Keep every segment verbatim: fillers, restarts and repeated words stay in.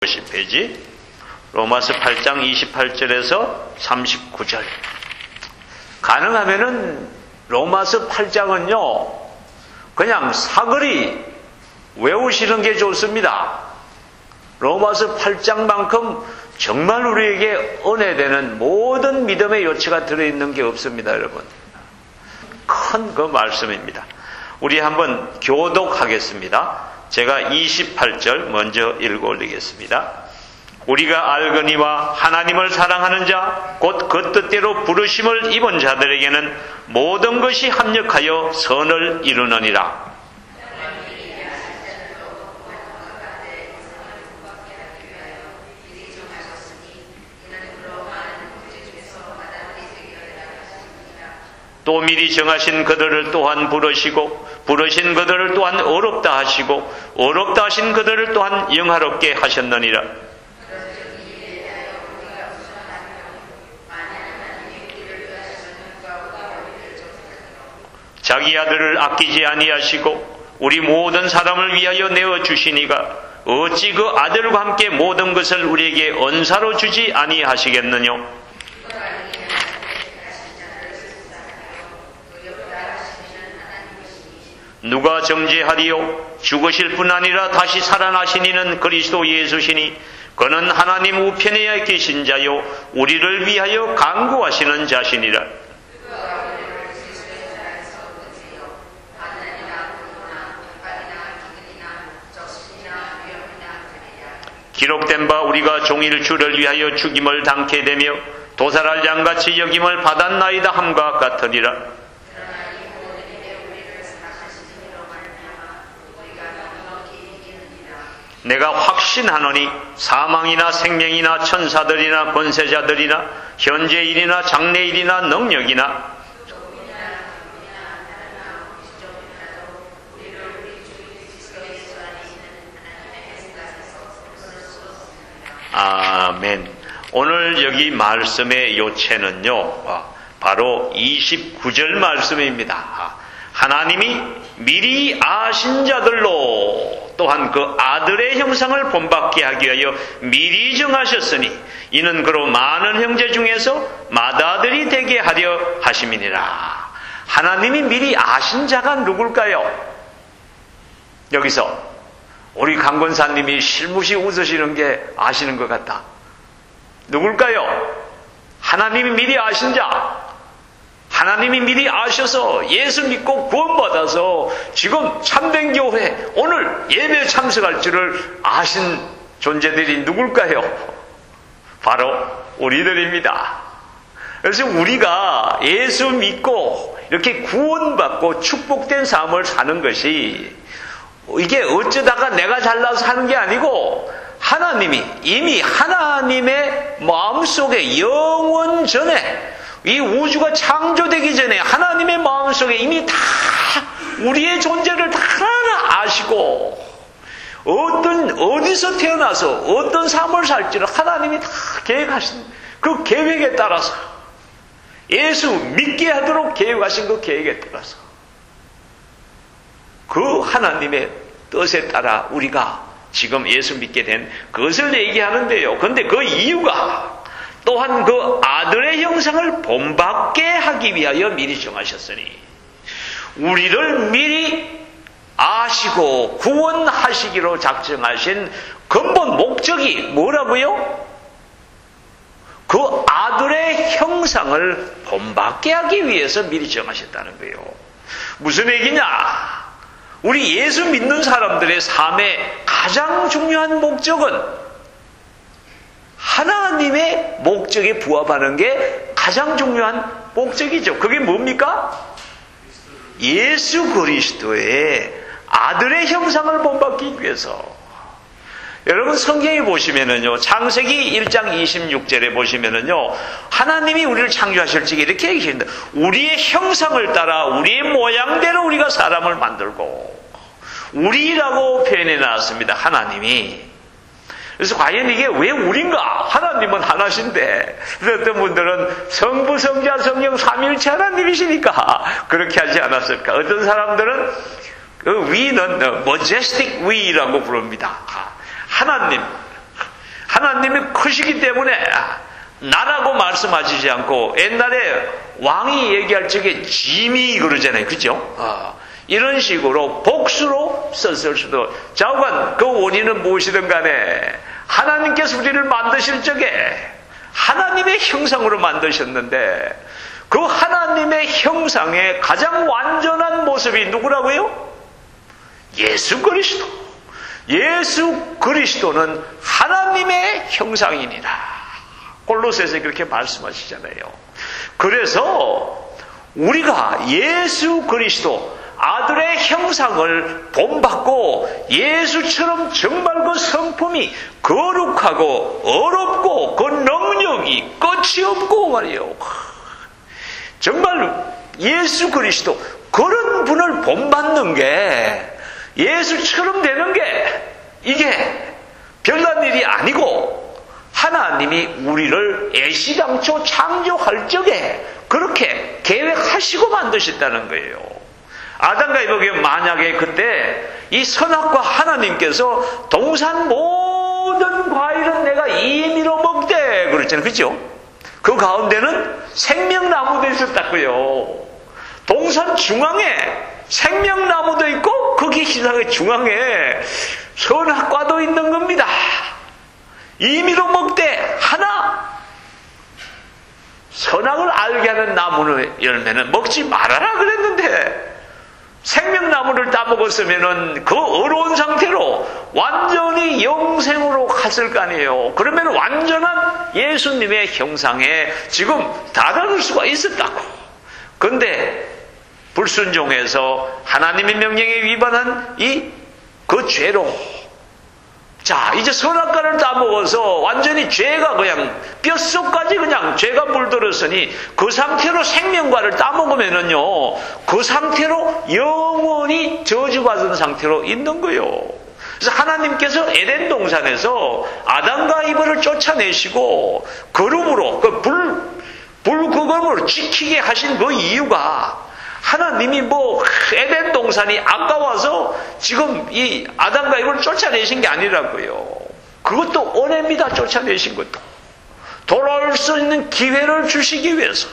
몇십 페이지? 로마서 팔 장 이십팔 절에서 삼십구 절. 가능하면은 로마서 팔 장은요, 그냥 사거리 외우시는 게 좋습니다. 로마서 팔 장만큼 정말 우리에게 은혜되는 모든 믿음의 요체가 들어있는 게 없습니다, 여러분. 큰 그 말씀입니다. 우리 한번 교독하겠습니다. 제가 이십팔 절 먼저 읽어 올리겠습니다. 우리가 알거니와 하나님을 사랑하는 자, 곧 그 뜻대로 부르심을 입은 자들에게는 모든 것이 합력하여 선을 이루느니라. 또 미리 정하신 그들을 또한 부르시고 부르신 그들을 또한 어렵다 하시고 어렵다 하신 그들을 또한 영화롭게 하셨느니라. 자기 아들을 아끼지 아니하시고 우리 모든 사람을 위하여 내어주시니가 어찌 그 아들과 함께 모든 것을 우리에게 언사로 주지 아니하시겠느냐. 누가 정죄하리요? 죽으실 뿐 아니라 다시 살아나신 이는 그리스도 예수시니 그는 하나님 우편에 계신 자요 우리를 위하여 간구하시는 자시니라. 기록된 바 우리가 종일 주를 위하여 죽임을 당케 되며 도살할 양같이 여김을 받았나이다 함과 같으리라. 내가 확신하노니 사망이나 생명이나 천사들이나 권세자들이나 현재일이나 장래일이나 능력이나 아멘. 오늘 여기 말씀의 요체는요, 바로 이십구 절 말씀입니다. 하나님이 미리 아신 자들로 또한 그 아들의 형상을 본받게 하기 위하여 미리 정하셨으니 이는 그로 많은 형제 중에서 맏아들이 되게 하려 하심이니라. 하나님이 미리 아신 자가 누굴까요? 여기서 우리 강권사님이 실무시 웃으시는 게 아시는 것 같다. 누굴까요? 하나님이 미리 아신 자. 하나님이 미리 아셔서 예수 믿고 구원받아서 지금 참된 교회 오늘 예배 참석할 줄을 아신 존재들이 누굴까요? 바로 우리들입니다. 그래서 우리가 예수 믿고 이렇게 구원받고 축복된 삶을 사는 것이 이게 어쩌다가 내가 잘나서 하는 게 아니고 하나님이 이미 하나님의 마음속에 영원 전에 이 우주가 창조되기 전에 하나님의 마음속에 이미 다 우리의 존재를 다 하나하나 아시고 어떤 어디서 태어나서 어떤 삶을 살지를 하나님이 다 계획하신 그 계획에 따라서 예수 믿게 하도록 계획하신 그 계획에 따라서 그 하나님의 뜻에 따라 우리가 지금 예수 믿게 된 그것을 얘기하는데요. 그런데 그 이유가 또한 그 아들의 형상을 본받게 하기 위하여 미리 정하셨으니 우리를 미리 아시고 구원하시기로 작정하신 근본 목적이 뭐라고요? 그 아들의 형상을 본받게 하기 위해서 미리 정하셨다는 거예요. 무슨 얘기냐? 우리 예수 믿는 사람들의 삶의 가장 중요한 목적은 하나님의 목적에 부합하는 게 가장 중요한 목적이죠. 그게 뭡니까? 예수 그리스도의 아들의 형상을 본받기 위해서. 여러분 성경에 보시면은요, 창세기 일 장 이십육 절에 보시면은요, 하나님이 우리를 창조하실 적에 이렇게 얘기하십니다. 우리의 형상을 따라 우리의 모양대로 우리가 사람을 만들고, 우리라고 표현해 놨습니다. 하나님이. 그래서 과연 이게 왜 우린가? 하나님은 하나신데, 그래서 어떤 분들은 성부, 성자, 성령, 삼위일체 하나님이시니까 그렇게 하지 않았을까? 어떤 사람들은 그 위는 majestic we라고 부릅니다. 하나님, 하나님이 크시기 때문에 나라고 말씀하시지 않고 옛날에 왕이 얘기할 적에 짐이 그러잖아요. 그죠? 어, 이런 식으로 복수로 썼을 수도. 자오간 그 원인은 무엇이든 간에 하나님께서 우리를 만드실 적에 하나님의 형상으로 만드셨는데 그 하나님의 형상의 가장 완전한 모습이 누구라고요? 예수 그리스도. 예수 그리스도는 하나님의 형상이니라. 골로새서 그렇게 말씀하시잖아요. 그래서 우리가 예수 그리스도 아들의 형상을 본받고 예수처럼 정말 그 성품이 거룩하고 어렵고 그 능력이 끝이 없고 말이에요. 정말 예수 그리스도 그런 분을 본받는 게 예수처럼 되는 게 이게 별난 일이 아니고 하나님이 우리를 애시당초 창조할 적에 그렇게 계획하시고 만드셨다는 거예요. 아담과 이브에게 만약에 그때 이 선악과 하나님께서 동산 모든 과일은 내가 임의로 먹되 그랬잖아요. 그렇죠? 그 가운데는 생명나무도 있었다고요. 동산 중앙에 생명나무도 있고 거기 시상의 중앙에 선악과도 있는 겁니다. 임의로 먹되 하나 선악을 알게 하는 나무의 열매는 먹지 말아라 그랬는데 생명나무를 따먹었으면 그 어려운 상태로 완전히 영생으로 갔을 거 아니에요. 그러면 완전한 예수님의 형상에 지금 다다를 수가 있었다고. 그런데 불순종해서 하나님의 명령에 위반한 이 그 죄로 자 이제 선악과를 따먹어서 완전히 죄가 그냥 뼛속까지 그냥 죄가 물들었으니 그 상태로 생명과를 따먹으면은요 그 상태로 영원히 저주받은 상태로 있는 거예요. 그래서 하나님께서 에덴 동산에서 아담과 이브를 쫓아내시고 그룹으로 그 불, 불 그걸로 지키게 하신 그 이유가 하나님이 뭐 에덴 동산이 아까워서 지금 이 아담과 이브를 쫓아내신 게 아니라고요. 그것도 은혜입니다. 쫓아내신 것도. 돌아올 수 있는 기회를 주시기 위해서.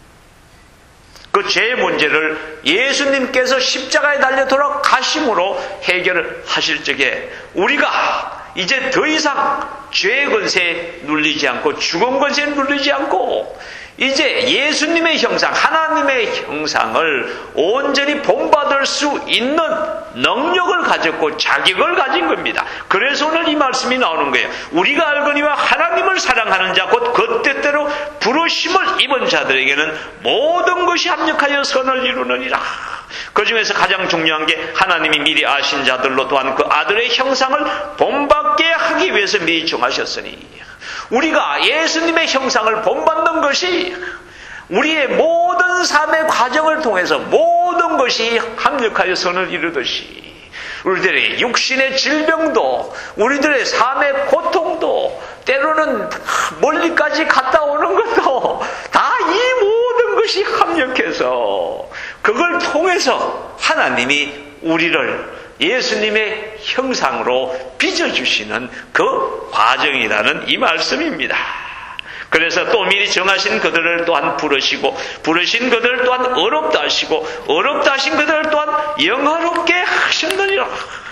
그 죄의 문제를 예수님께서 십자가에 달려 돌아가심으로 해결을 하실 적에 우리가 이제 더 이상 죄의 권세에 눌리지 않고 죽은 권세에 눌리지 않고 이제 예수님의 형상, 하나님의 형상을 온전히 본받을 수 있는 능력을 가졌고 자격을 가진 겁니다. 그래서 오늘 이 말씀이 나오는 거예요. 우리가 알거니와 하나님을 사랑하는 자, 곧 그 뜻대로 부르심을 입은 자들에게는 모든 것이 합력하여 선을 이루느니라. 그 중에서 가장 중요한 게 하나님이 미리 아신 자들로 또한 그 아들의 형상을 본받게 하기 위해서 미리 정하셨으니 우리가 예수님의 형상을 본받는 것이 우리의 모든 삶의 과정을 통해서 모든 것이 합력하여 선을 이루듯이 우리들의 육신의 질병도 우리들의 삶의 고통도 때로는 멀리까지 갔다 오는 것도 다 이 모든 것이 합력해서 그걸 통해서 하나님이 우리를 예수님의 형상으로 빚어주시는 그 과정이라는 이 말씀입니다. 그래서 또 미리 정하신 그들을 또한 부르시고 부르신 그들을 또한 어렵다 하시고 어렵다 하신 그들을 또한 영화롭게 하셨느니라.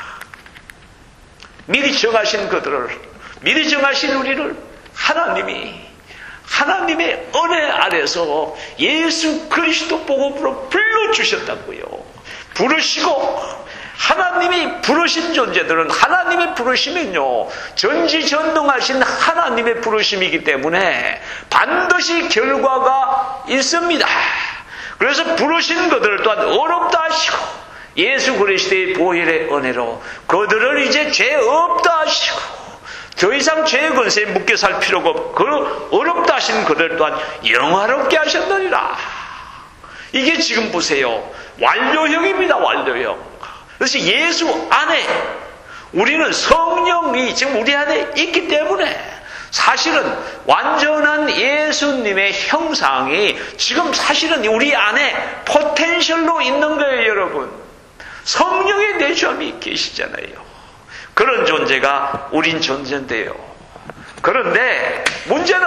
미리 정하신 그들을 미리 정하신 우리를 하나님이 하나님의 은혜 아래서 예수 그리스도 복음으로 불러주셨다고요. 부르시고 하나님이 부르신 존재들은 하나님의 부르심은요 전지전능하신 하나님의 부르심이기 때문에 반드시 결과가 있습니다. 그래서 부르신 그들을 또한 어렵다 하시고 예수 그리스도의 보혈의 은혜로 그들을 이제 죄 없다 하시고 더 이상 죄의 권세에 묶여 살 필요가 없고 그 어렵다 하신 그들 또한 영화롭게 하셨느니라. 이게 지금 보세요. 완료형입니다. 완료형. 그래서 예수 안에 우리는 성령이 지금 우리 안에 있기 때문에 사실은 완전한 예수님의 형상이 지금 사실은 우리 안에 포텐셜로 있는 거예요. 여러분. 성령의 내주함이 계시잖아요. 그런 존재가 우린 존재인데요. 그런데 문제는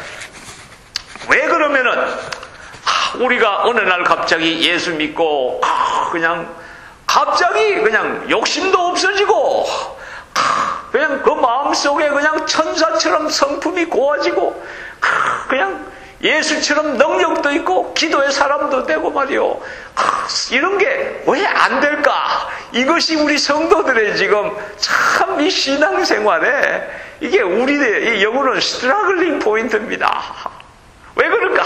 왜 그러면은 우리가 어느 날 갑자기 예수 믿고 그냥 갑자기 그냥 욕심도 없어지고 그냥 그 마음속에 그냥 천사처럼 성품이 고와지고 그냥 예수처럼 능력도 있고 기도의 사람도 되고 말이요. 이런 게 왜 안 될까? 이것이 우리 성도들의 지금 참 이 신앙생활에 이게 우리의 영혼은 스트러글링 포인트입니다. 왜 그럴까?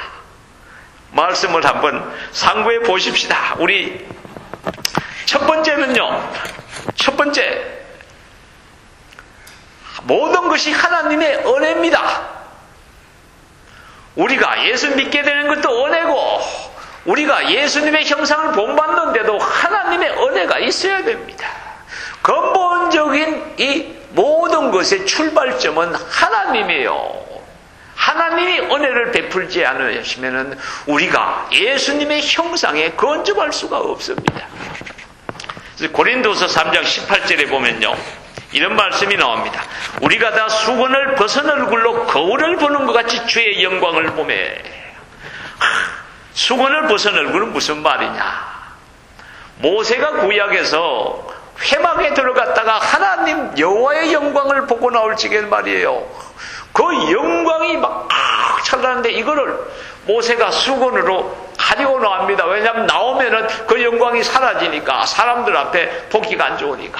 말씀을 한번 상고해 보십시다. 우리 첫 번째는요. 첫 번째 모든 것이 하나님의 은혜입니다. 우리가 예수 믿게 되는 것도 은혜고 우리가 예수님의 형상을 본받는데도 하나님의 은혜가 있어야 됩니다. 근본적인 이 모든 것의 출발점은 하나님이에요. 하나님이 은혜를 베풀지 않으시면 우리가 예수님의 형상에 건접할 수가 없습니다. 고린도서 삼 장 십팔 절에 보면요. 이런 말씀이 나옵니다. 우리가 다 수건을 벗은 얼굴로 거울을 보는 것 같이 주의 영광을 보매. 수건을 벗은 얼굴은 무슨 말이냐? 모세가 구약에서 회막에 들어갔다가 하나님 여호와의 영광을 보고 나올 적에 말이에요. 그 영광이 막 찬란한데 이거를 모세가 수건으로 가리고 나옵니다. 왜냐하면 나오면은 그 영광이 사라지니까 사람들 앞에 보기가 안 좋으니까.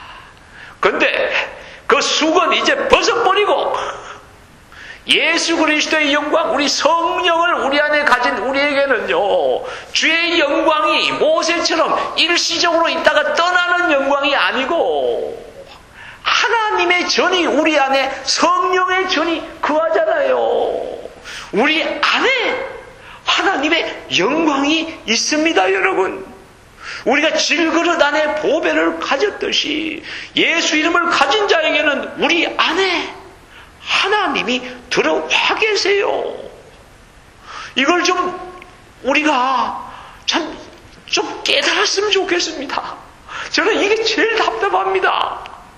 근데 그 수건 이제 벗어버리고 예수 그리스도의 영광, 우리 성령을 우리 안에 가진 우리에게는요, 주의 영광이 모세처럼 일시적으로 있다가 떠나는 영광이 아니고 하나님의 전이 우리 안에 성령의 전이 거하잖아요. 우리 안에 하나님의 영광이 있습니다, 여러분. 우리가 질그릇 안에 보배를 가졌듯이 예수 이름을 가진 자에게는 우리 안에 하나님이 들어와 계세요. 이걸 좀 우리가 참 좀 깨달았으면 좋겠습니다. 저는 이게 제일 답답합니다.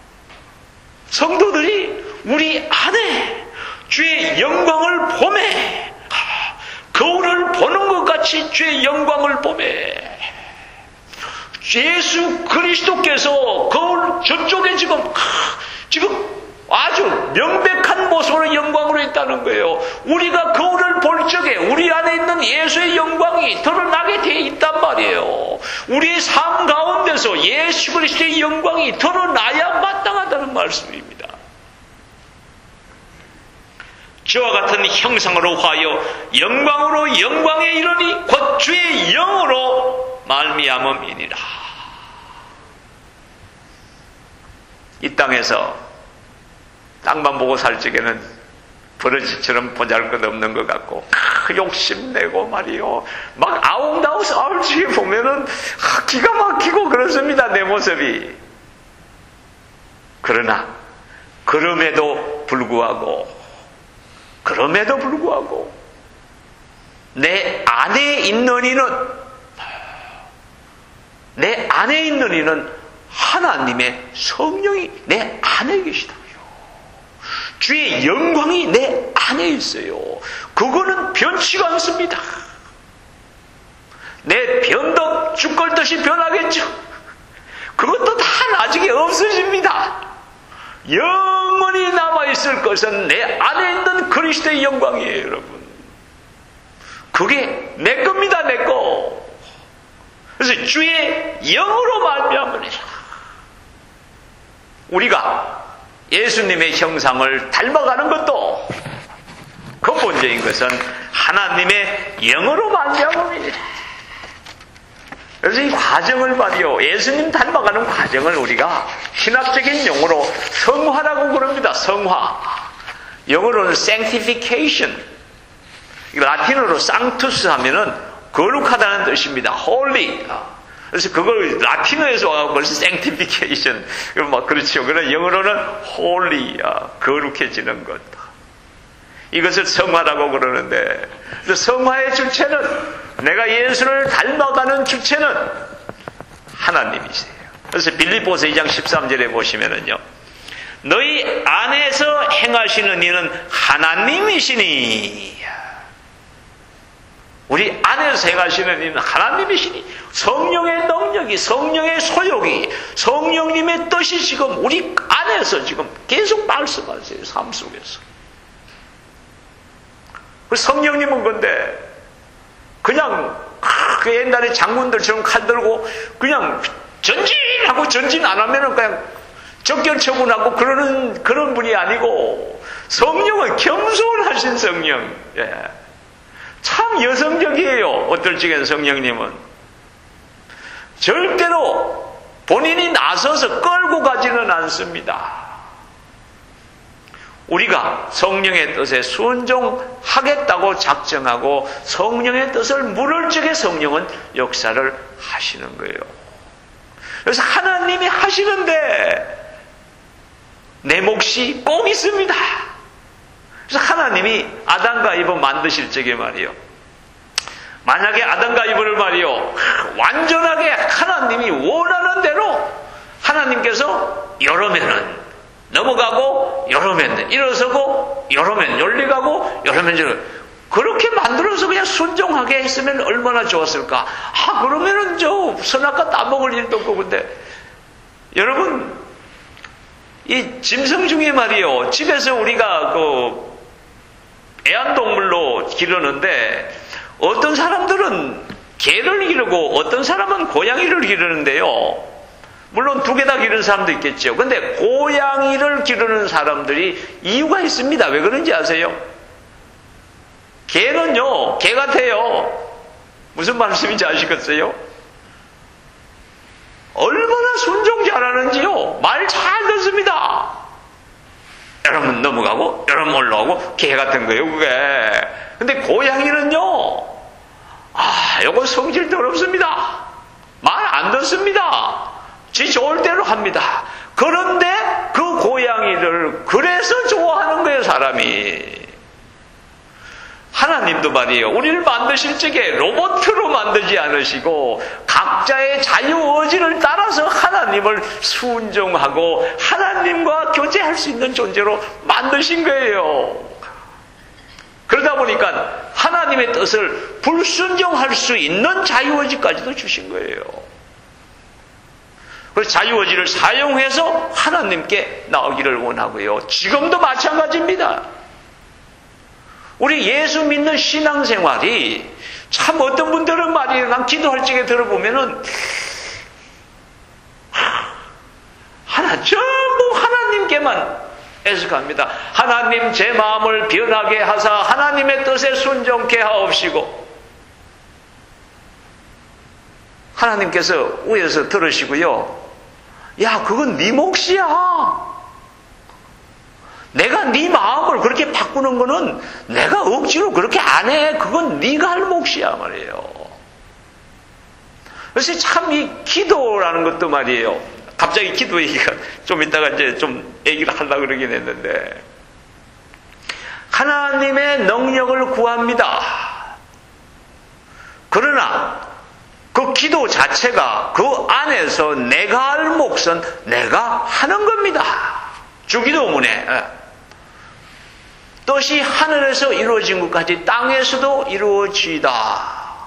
성도들이 우리 안에 주의 영광을 보매 거울을 보는 것 같이 주의 영광을 보매 예수 그리스도께서 거울 저쪽에 지금 지금 아주 명백한 모습으로 영광으로 있다는 거예요. 우리가 거울을 볼 적에 우리 안에 있는 예수의 영광이 드러나게 되어 있단 말이에요. 우리의 삶 가운데서 예수 그리스도의 영광이 드러나야 마땅하다는 말씀입니다. 저와 같은 형상으로 하여 영광으로 영광에 이르니 곧 주의 영으로 말미암음이니라. 이 땅에서 땅만 보고 살 적에는 버러지처럼 보잘것없는 것 같고 욕심내고 말이요 막 아웅다웅 싸울 적에 보면은 기가 막히고 그렇습니다. 내 모습이. 그러나 그럼에도 불구하고 그럼에도 불구하고 내 안에 있는 이는 내 안에 있는 이는 하나님의 성령이 내 안에 계시다. 주의 영광이 내 안에 있어요. 그거는 변치가 않습니다. 내 변덕 죽을 듯이 변하겠죠. 그것도 다 나중에 없어집니다. 영원히 남아있을 것은 내 안에 있는 그리스도의 영광이에요, 여러분. 그게 내 겁니다, 내 거. 그래서 주의 영으로 말미암으리라. 우리가 예수님의 형상을 닮아가는 것도 근본적인 것은 하나님의 영으로 말미암음이니라. 그래서 이 과정을 말이요, 예수님 닮아가는 과정을 우리가 신학적인 용어로 성화라고 그럽니다. 성화. 영어로는 sanctification. 라틴어로 sanctus 하면은 거룩하다는 뜻입니다. holy. 그래서 그걸 라틴어에서 와서 벌써 sanctification. 막 그렇죠. 그러나 영어로는 holy, 거룩해지는 것. 이것을 성화라고 그러는데, 성화의 주체는, 내가 예수를 닮아가는 주체는 하나님이세요. 그래서 빌립보서 이 장 십삼 절에 보시면은요, 너희 안에서 행하시는 이는 하나님이시니. 우리 안에서 행하시는 이는 하나님이시니. 성령의 능력이, 성령의 소욕이, 성령님의 뜻이 지금 우리 안에서 지금 계속 말씀하세요. 삶 속에서. 그 성령님은 근데 그냥 그 옛날에 장군들처럼 칼 들고 그냥 전진하고 전진 안 하면은 그냥 적견 처분하고 그러는 그런 분이 아니고, 성령은 겸손하신 성령. 예. 참 여성적이에요. 어떨 적엔 성령님은 절대로 본인이 나서서 끌고 가지는 않습니다. 우리가 성령의 뜻에 순종하겠다고 작정하고 성령의 뜻을 물을 적에 성령은 역사를 하시는 거예요. 그래서 하나님이 하시는데 내 몫이 꼭 있습니다. 그래서 하나님이 아담과 이브 만드실 적에 말이요, 만약에 아담과 이브를 말이요 완전하게 하나님이 원하는 대로 하나님께서 여러면은 넘어가고 여러면 일어서고 여러면 열리가고 여러면 저 그렇게 만들어서 그냥 순종하게 했으면 얼마나 좋았을까. 아 그러면은 저 선악과 따먹을 일도 없고. 근데 여러분 이 짐승 중에 말이요, 집에서 우리가 그 애완동물로 기르는데 어떤 사람들은 개를 기르고 어떤 사람은 고양이를 기르는데요, 물론 두 개 다 기르는 사람도 있겠죠. 근데 고양이를 기르는 사람들이 이유가 있습니다. 왜 그런지 아세요? 개는요, 개 같아요. 무슨 말씀인지 아시겠어요? 얼마나 순종 잘하는지요. 말 잘 듣습니다. 여러분 넘어가고 여러분 올라오고 개 같은 거예요 그게. 근데 고양이는요, 아 요거 성질 더럽습니다. 말 안 듣습니다. 지 좋을 대로 합니다. 그런데 그 고양이를 그래서 좋아하는 거예요 사람이. 하나님도 말이에요, 우리를 만드실 적에 로봇으로 만들지 않으시고 각자의 자유의지를 따라서 하나님을 순종하고 하나님과 교제할 수 있는 존재로 만드신 거예요. 그러다 보니까 하나님의 뜻을 불순종할 수 있는 자유의지까지도 주신 거예요. 그래서 자유의지를 사용해서 하나님께 나오기를 원하고요. 지금도 마찬가지입니다. 우리 예수 믿는 신앙생활이 참 어떤 분들은 말이에요, 난 기도할 적에 들어보면은 하나 전부 하나님께만 애석합니다. 하나님 제 마음을 변하게 하사 하나님의 뜻에 순종케 하옵시고. 하나님께서 위에서 들으시고요, 야 그건 네 몫이야. 내가 네 마음을 그렇게 바꾸는 거는 내가 억지로 그렇게 안 해. 그건 네가 할 몫이야 말이에요. 그래서 참 이 기도라는 것도 말이에요, 갑자기 기도 얘기가 좀 이따가 이제 좀 얘기를 하려고 그러긴 했는데, 하나님의 능력을 구합니다. 그러나 그 기도 자체가 그 안에서 내가 할 몫은 내가 하는 겁니다. 주기도문에 뜻이 하늘에서 이루어진 것까지 땅에서도 이루어지다.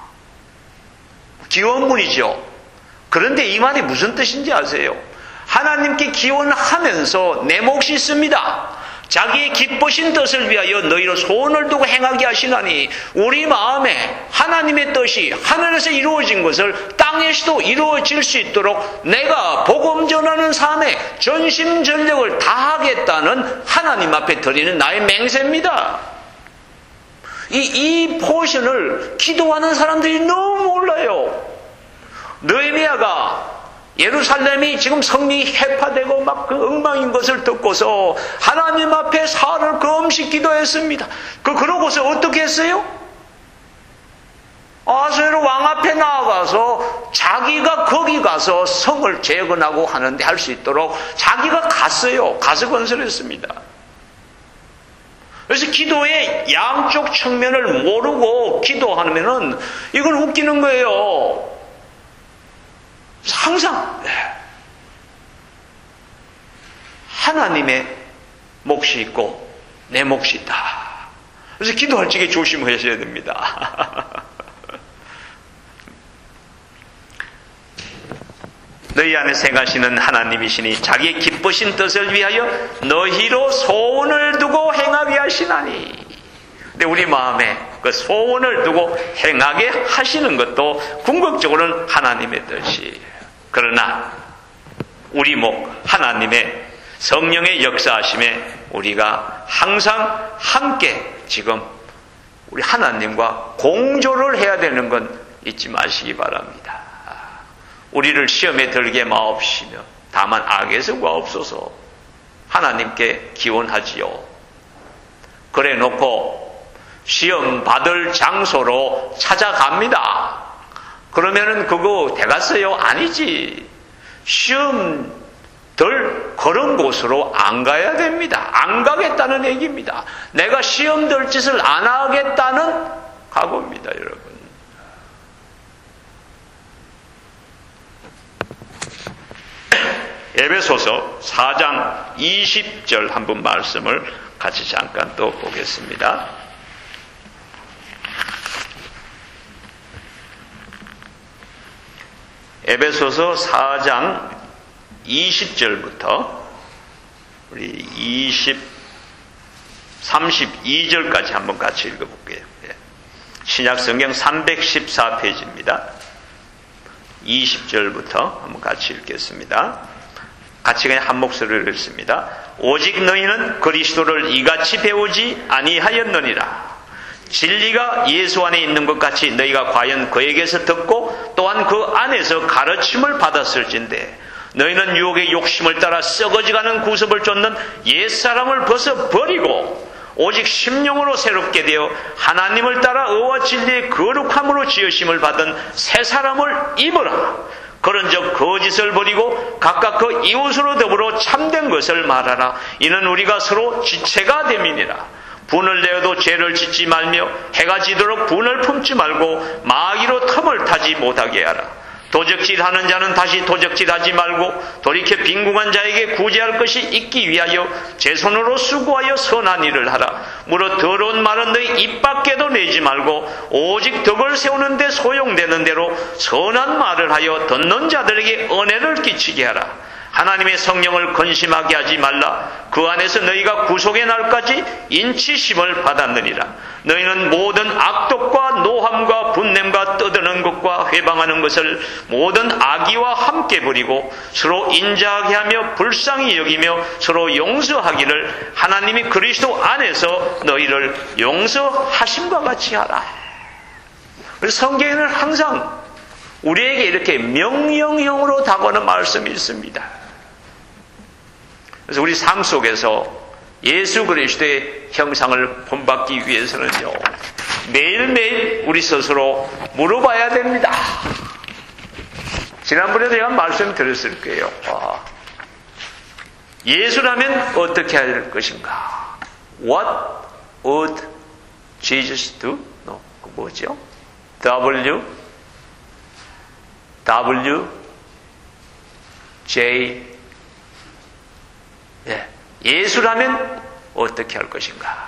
기원문이죠. 그런데 이 말이 무슨 뜻인지 아세요? 하나님께 기원하면서 내 몫이 있습니다. 자기의 기쁘신 뜻을 위하여 너희로 소원을 두고 행하게 하시나니, 우리 마음에 하나님의 뜻이 하늘에서 이루어진 것을 땅에서도 이루어질 수 있도록 내가 복음 전하는 삶에 전심전력을 다하겠다는 하나님 앞에 드리는 나의 맹세입니다. 이, 이 포션을 기도하는 사람들이 너무 몰라요. 느헤미야가 예루살렘이 지금 성리 해파되고 막 그 엉망인 것을 듣고서 하나님 앞에 사흘을 금식 기도했습니다. 그 그러고서 어떻게 했어요? 아수에로 왕 앞에 나아가서 자기가 거기 가서 성을 재건하고 하는데 할 수 있도록 자기가 갔어요. 가서 건설했습니다. 그래서 기도의 양쪽 측면을 모르고 기도하면은 이건 웃기는 거예요. 항상 하나님의 몫이 있고 내 몫이 있다. 그래서 기도할 적에 조심하셔야 됩니다. 너희 안에 생하시는 하나님이시니 자기의 기쁘신 뜻을 위하여 너희로 소원을 두고 행하게 하시나니. 근데 우리 마음에 그 소원을 두고 행하게 하시는 것도 궁극적으로는 하나님의 뜻이에요. 그러나 우리 목 하나님의 성령의 역사하심에 우리가 항상 함께 지금 우리 하나님과 공조를 해야 되는 건 잊지 마시기 바랍니다. 우리를 시험에 들게 마옵시며 다만 악에서 구하옵소서. 하나님께 기원하지요. 그래 놓고 시험 받을 장소로 찾아갑니다. 그러면은 그거 되갔어요? 아니지. 시험 들 그런 곳으로 안 가야 됩니다. 안 가겠다는 얘기입니다. 내가 시험 들 짓을 안 하겠다는 각오입니다, 여러분. 에베소서 사 장 이십 절 한번 말씀을 같이 잠깐 또 보겠습니다. 에베소서 사 장 이십 절부터 우리 이십, 삼십이 절까지 한번 같이 읽어볼게요. 신약성경 삼백십사 페이지입니다. 이십 절부터 한번 같이 읽겠습니다. 같이 그냥 한 목소리를 읽습니다. 오직 너희는 그리스도를 이같이 배우지 아니하였느니라. 진리가 예수 안에 있는 것 같이 너희가 과연 그에게서 듣고 또한 그 안에서 가르침을 받았을진데 너희는 유혹의 욕심을 따라 썩어지가는 구습을 쫓는 옛사람을 벗어버리고 오직 심령으로 새롭게 되어 하나님을 따라 의와 진리의 거룩함으로 지으심을 받은 새 사람을 입으라. 그런즉 거짓을 버리고 각각 그 이웃으로 더불어 참된 것을 말하라. 이는 우리가 서로 지체가 됨이니라. 분을 내어도 죄를 짓지 말며 해가 지도록 분을 품지 말고 마귀로 틈을 타지 못하게 하라. 도적질하는 자는 다시 도적질하지 말고 돌이켜 빈궁한 자에게 구제할 것이 있기 위하여 제 손으로 수고하여 선한 일을 하라. 무릇 더러운 말은 너희 입 밖에도 내지 말고 오직 덕을 세우는 데 소용되는 대로 선한 말을 하여 듣는 자들에게 은혜를 끼치게 하라. 하나님의 성령을 근심하게 하지 말라. 그 안에서 너희가 구속의 날까지 인치심을 받았느니라. 너희는 모든 악독과 노함과 분냄과 떠드는 것과 회방하는 것을 모든 악의와 함께 버리고 서로 인자하게 하며 불쌍히 여기며 서로 용서하기를 하나님이 그리스도 안에서 너희를 용서하심과 같이 하라. 성경에는 항상 우리에게 이렇게 명령형으로 다가오는 말씀이 있습니다. 그래서 우리 삶 속에서 예수 그리스도의 형상을 본받기 위해서는요, 매일매일 우리 스스로 물어봐야 됩니다. 지난번에도 제가 말씀드렸을 거예요. 아, 예수라면 어떻게 할 것인가? What would Jesus do? No, 그 뭐죠? W, W, J, 예. 예수라면 어떻게 할 것인가?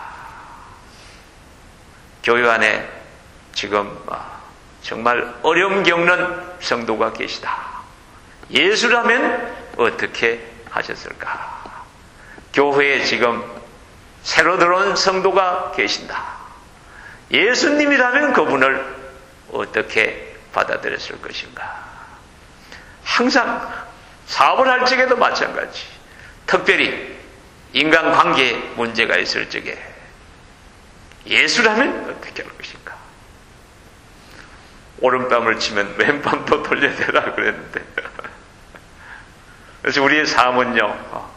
교회 안에 지금 정말 어려움 겪는 성도가 계시다. 예수라면 어떻게 하셨을까? 교회에 지금 새로 들어온 성도가 계신다. 예수님이라면 그분을 어떻게 받아들였을 것인가? 항상 사업을 할 적에도 마찬가지. 특별히 인간관계에 문제가 있을 적에 예수라면 어떻게 할 것인가? 오른밤을 치면 왼밤도 돌려야 되라 그랬는데 그래서 우리의 삶은요,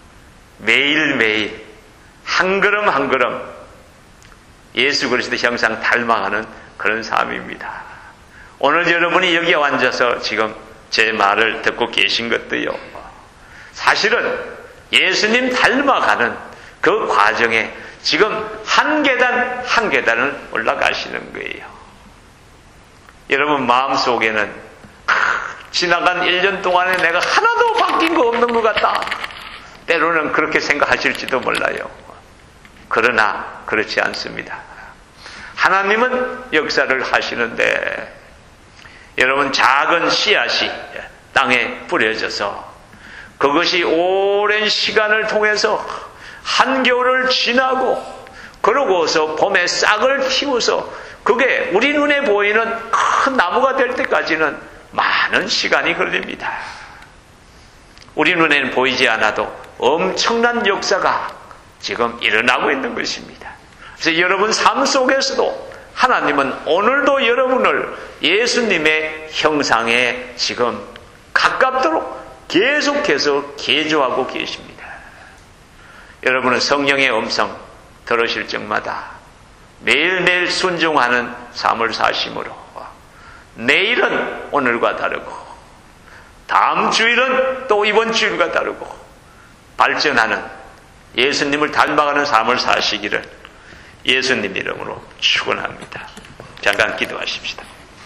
매일매일 한 걸음 한 걸음 예수 그리스도 형상 닮아가는 그런 삶입니다. 오늘 여러분이 여기에 앉아서 지금 제 말을 듣고 계신 것도요, 사실은 예수님 닮아가는 그 과정에 지금 한 계단 한 계단을 올라가시는 거예요. 여러분 마음속에는 지나간 일 년 동안에 내가 하나도 바뀐 거 없는 것 같다. 때로는 그렇게 생각하실지도 몰라요. 그러나 그렇지 않습니다. 하나님은 역사를 하시는데 여러분, 작은 씨앗이 땅에 뿌려져서 그것이 오랜 시간을 통해서 한겨울을 지나고 그러고서 봄에 싹을 틔워서 그게 우리 눈에 보이는 큰 나무가 될 때까지는 많은 시간이 걸립니다. 우리 눈에는 보이지 않아도 엄청난 역사가 지금 일어나고 있는 것입니다. 그래서 여러분 삶 속에서도 하나님은 오늘도 여러분을 예수님의 형상에 지금 가깝도록 계속해서 개조하고 계십니다. 여러분은 성령의 음성 들으실 적마다 매일매일 순종하는 삶을 사심으로 내일은 오늘과 다르고 다음 주일은 또 이번 주일과 다르고 발전하는 예수님을 닮아가는 삶을 사시기를 예수님 이름으로 축원합니다. 잠깐 기도하십시다.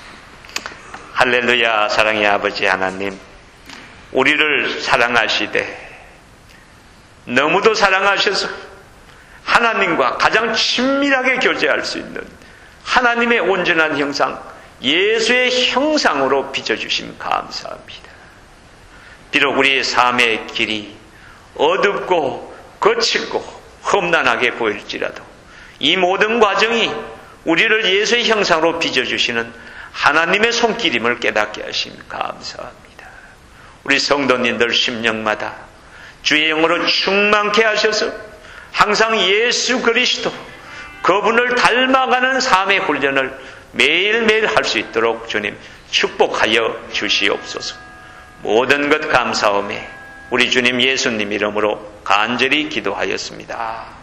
할렐루야. 사랑의 아버지 하나님, 우리를 사랑하시되 너무도 사랑하셔서 하나님과 가장 친밀하게 교제할 수 있는 하나님의 온전한 형상, 예수의 형상으로 빚어주심 감사합니다. 비록 우리의 삶의 길이 어둡고 거칠고 험난하게 보일지라도 이 모든 과정이 우리를 예수의 형상으로 빚어주시는 하나님의 손길임을 깨닫게 하심 감사합니다. 우리 성도님들 심령마다 주의 영으로 충만케 하셔서 항상 예수 그리스도 그분을 닮아가는 삶의 훈련을 매일매일 할 수 있도록 주님 축복하여 주시옵소서. 모든 것 감사하며 우리 주님 예수님 이름으로 간절히 기도하였습니다.